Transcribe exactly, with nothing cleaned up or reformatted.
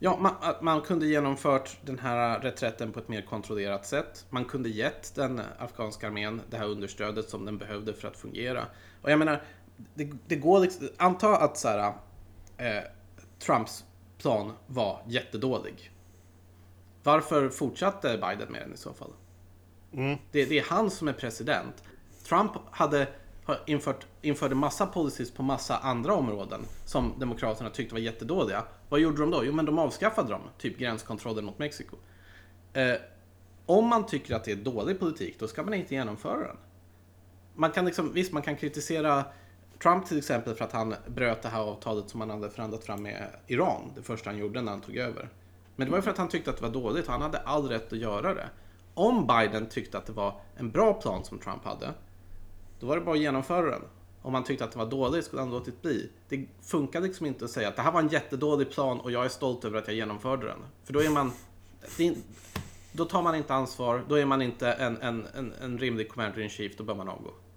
Ja, man, att man kunde genomfört den här reträtten på ett mer kontrollerat sätt. Man kunde gett den afghanska armén det här understödet som den behövde för att fungera. Och jag menar, det, det går liksom, anta att så här, eh, Trumps plan var jättedålig. Varför fortsatte Biden med den i så fall? Mm. Det, det är han som är president. Trump hade infört, införde massa policies på massa andra områden som demokraterna tyckte var jättedåliga. Vad gjorde de då? Jo, men de avskaffade dem. Typ gränskontrollen mot Mexiko. Eh, om man tycker att det är dålig politik, då ska man inte genomföra den. Man kan liksom, visst, man kan kritisera Trump till exempel för att han bröt det här avtalet som han hade förhandlat fram med Iran. Det första han gjorde när han tog över. Men det var ju för att han tyckte att det var dåligt och han hade all rätt att göra det. Om Biden tyckte att det var en bra plan som Trump hade, då var det bara att genomföra den. Om han tyckte att det var dåligt skulle han låtit bli. Det funkar liksom inte att säga att det här var en jättedålig plan och jag är stolt över att jag genomförde den. För då är man... Då tar man inte ansvar, då är man inte en, en, en, en rimlig commander in chief, då bör man avgå.